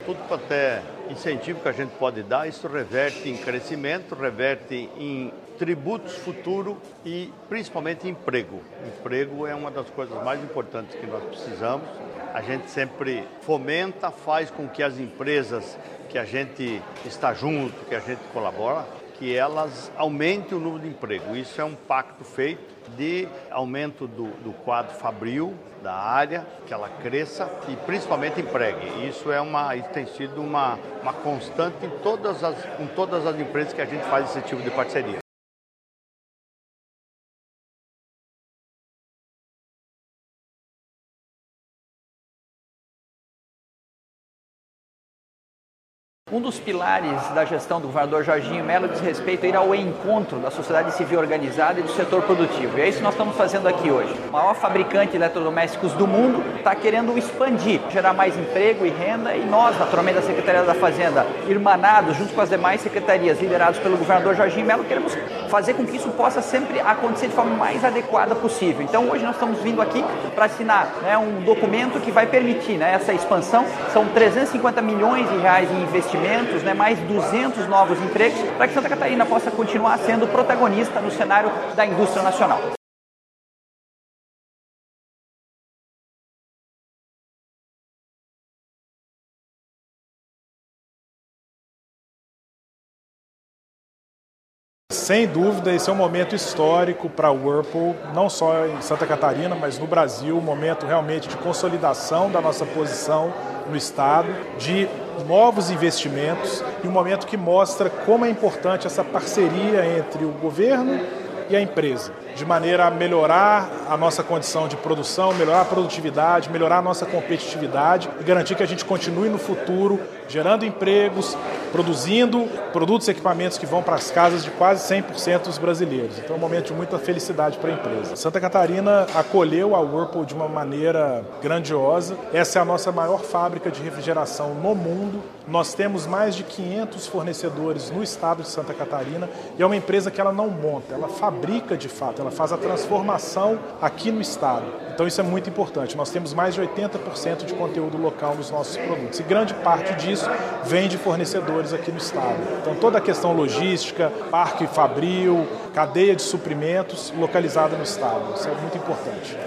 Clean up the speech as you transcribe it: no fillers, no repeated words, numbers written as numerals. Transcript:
Tudo quanto é incentivo que a gente pode dar, isso reverte em crescimento, reverte em tributos futuro e principalmente em emprego. Emprego é uma das coisas mais importantes que nós precisamos. A gente sempre fomenta, faz com que as empresas que a gente está junto, que a gente colabora, que elas aumentem o número de emprego. Isso é um pacto feito de aumento do quadro fabril, da área, que ela cresça e principalmente empregue. Isso tem sido uma constante em todas as empresas que a gente faz esse tipo de parceria. Um dos pilares da gestão do governador Jorginho Mello diz respeito a ir ao encontro da sociedade civil organizada e do setor produtivo. E é isso que nós estamos fazendo aqui hoje. O maior fabricante de eletrodomésticos do mundo está querendo expandir, gerar mais emprego e renda, e nós, naturalmente, da Secretaria da Fazenda, irmanados junto com as demais secretarias liderados pelo governador Jorginho Mello, queremos fazer com que isso possa sempre acontecer de forma mais adequada possível. Então, hoje nós estamos vindo aqui para assinar um documento que vai permitir essa expansão. São 350 milhões de reais em investimentos, mais 200 novos empregos, para que Santa Catarina possa continuar sendo protagonista no cenário da indústria nacional. Sem dúvida, esse é um momento histórico para a Whirlpool, não só em Santa Catarina, mas no Brasil, um momento realmente de consolidação da nossa posição no Estado, de novos investimentos e um momento que mostra como é importante essa parceria entre o governo e a empresa, de maneira a melhorar a nossa condição de produção, melhorar a produtividade, melhorar a nossa competitividade e garantir que a gente continue no futuro gerando empregos, produzindo produtos e equipamentos que vão para as casas de quase 100% dos brasileiros. Então é um momento de muita felicidade para a empresa. Santa Catarina acolheu a Whirlpool de uma maneira grandiosa. Essa é a nossa maior fábrica de refrigeração no mundo. Nós temos mais de 500 fornecedores no estado de Santa Catarina e é uma empresa que ela não monta, ela fabrica de fato, ela faz a transformação aqui no estado. Então isso é muito importante. Nós temos mais de 80% de conteúdo local nos nossos produtos e grande parte disso vem de fornecedores aqui no estado. Então toda a questão logística, parque fabril, cadeia de suprimentos localizada no estado. Isso é muito importante.